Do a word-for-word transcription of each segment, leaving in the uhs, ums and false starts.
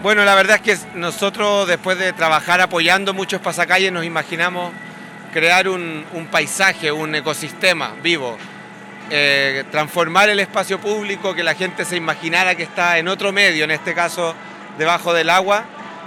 Bueno, la verdad es que nosotros, después de trabajar apoyando muchos pasacalles, nos imaginamos crear un, un paisaje, un ecosistema vivo, eh, transformar el espacio público, que la gente se imaginara que está en otro medio, en este caso debajo del agua,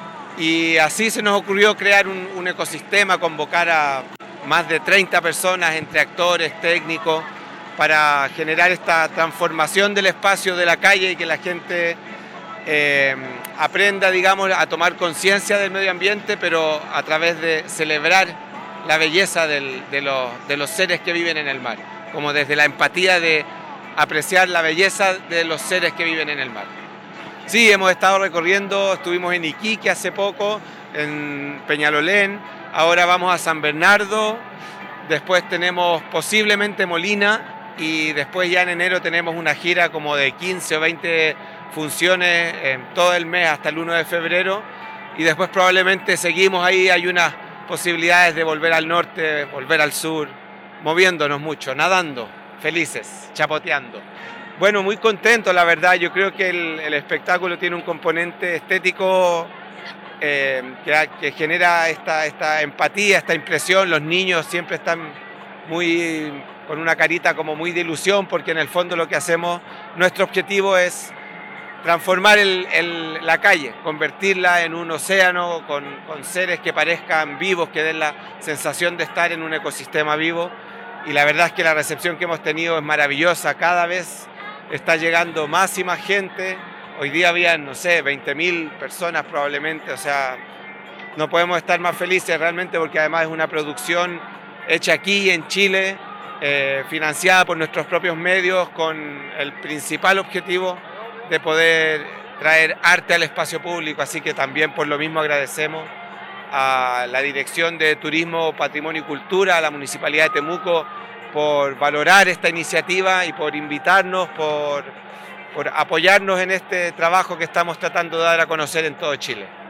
y así se nos ocurrió crear un, un ecosistema, convocar a más de treinta personas, entre actores, técnicos, para generar esta transformación del espacio de la calle y que la gente eh, aprenda, digamos, a tomar conciencia del medio ambiente, pero a través de celebrar la belleza del, de, los, de los seres que viven en el mar, como desde la empatía de apreciar la belleza de los seres que viven en el mar. Sí, hemos estado recorriendo, estuvimos en Iquique hace poco, en Peñalolén, ahora vamos a San Bernardo, después tenemos posiblemente Molina y después ya en enero tenemos una gira como de quince o veinte funciones en todo el mes hasta el uno de febrero y después probablemente seguimos ahí, hay unas posibilidades de volver al norte, volver al sur, moviéndonos mucho, nadando, felices, chapoteando. Bueno, muy contento, la verdad. Yo creo que el, el espectáculo tiene un componente estético eh, que, que genera esta, esta empatía, esta impresión. Los niños siempre están muy con una carita como muy de ilusión, porque en el fondo lo que hacemos, nuestro objetivo es transformar el, el, la calle, convertirla en un océano con, con seres que parezcan vivos, que den la sensación de estar en un ecosistema vivo. Y la verdad es que la recepción que hemos tenido es maravillosa. Cada vez está llegando más y más gente. Hoy día habían, no sé, veinte mil personas probablemente. O sea, no podemos estar más felices realmente, porque además es una producción hecha aquí en Chile, eh, financiada por nuestros propios medios, con el principal objetivo de poder traer arte al espacio público. Así que también por lo mismo agradecemos a la Dirección de Turismo, Patrimonio y Cultura, a la Municipalidad de Temuco, por valorar esta iniciativa y por invitarnos, por, por apoyarnos en este trabajo que estamos tratando de dar a conocer en todo Chile.